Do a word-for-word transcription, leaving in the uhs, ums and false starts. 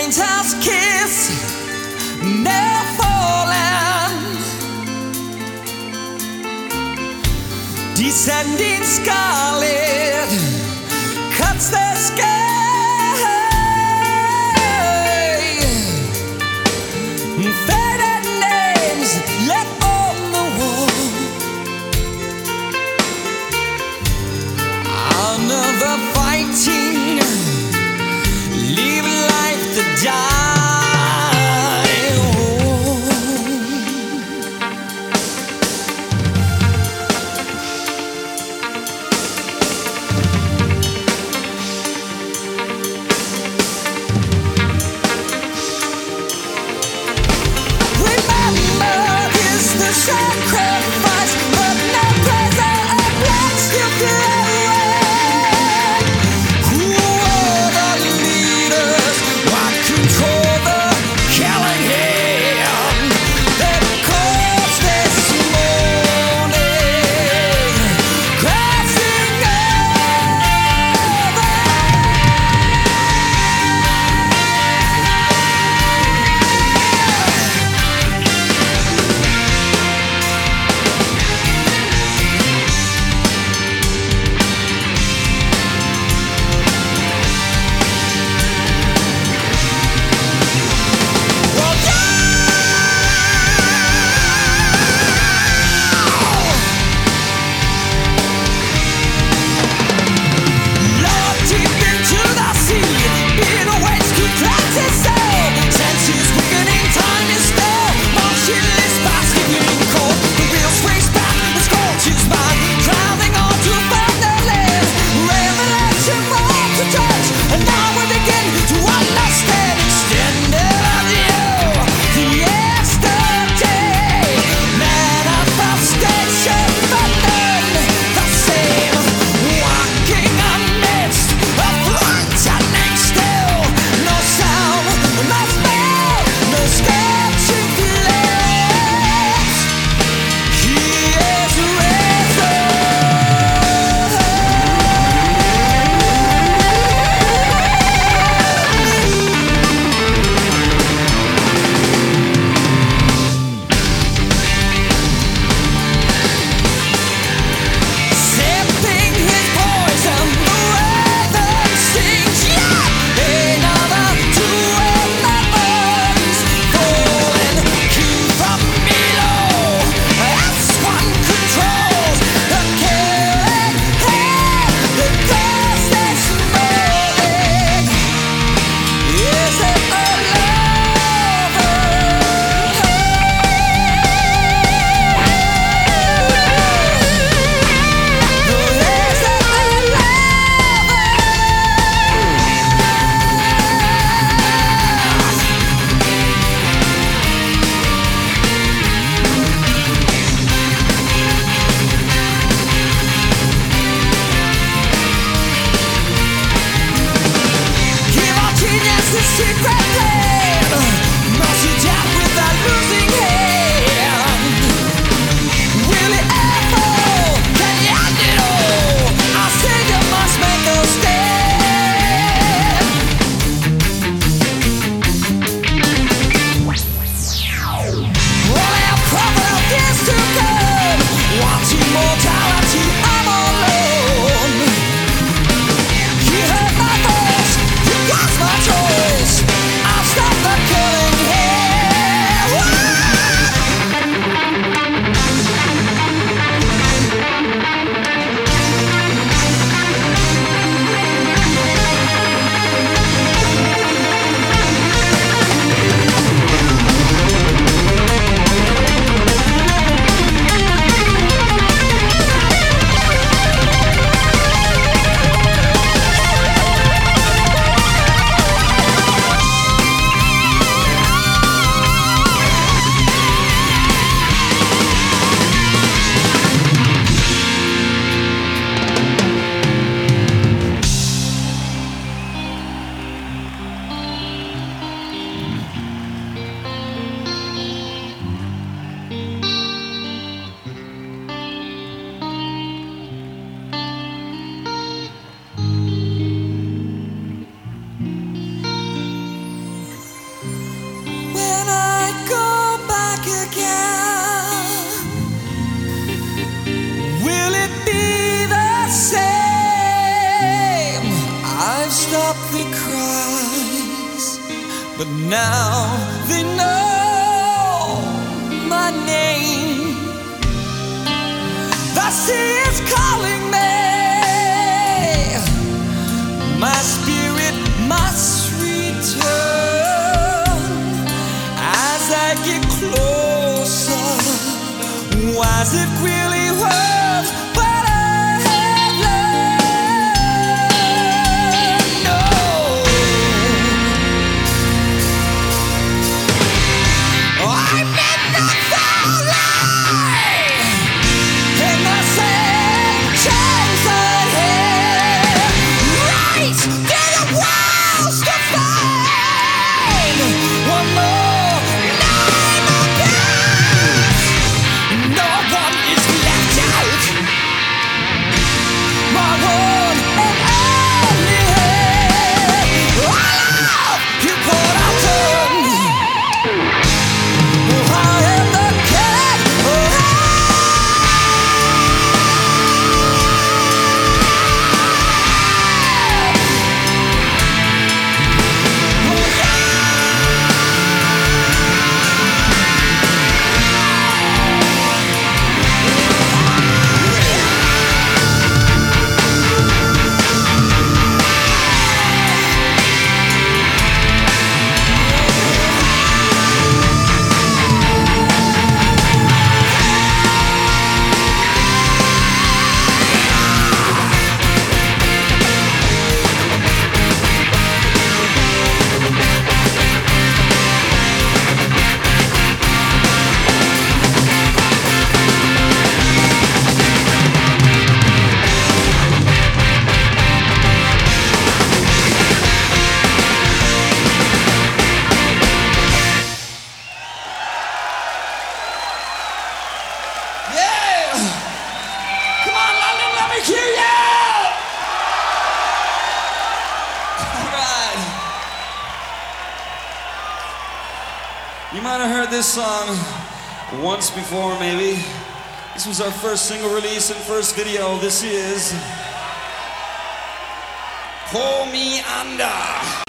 angels kiss, never falling, descending scarlet cuts the sky. Faded names left on the wall. Another fighting, live life to die. Sacrifice, but no pressure of blood still flowing. Who are the leaders? What control the killing hand that caused this morning crashing I stop the cries, but now they know my name. The sea is calling me, my spirit must return. As I get closer, was it really worth what I have learned? No. I'm in the valley, and the same chains are here. Right to the walls to find one more name again. No one is left out. My one and only head. All love you put out on. I am the cat. Come on, London, let me hear you! All right. You might have heard this song once before, maybe. This was our first single release and first video. This is Pull Me Under.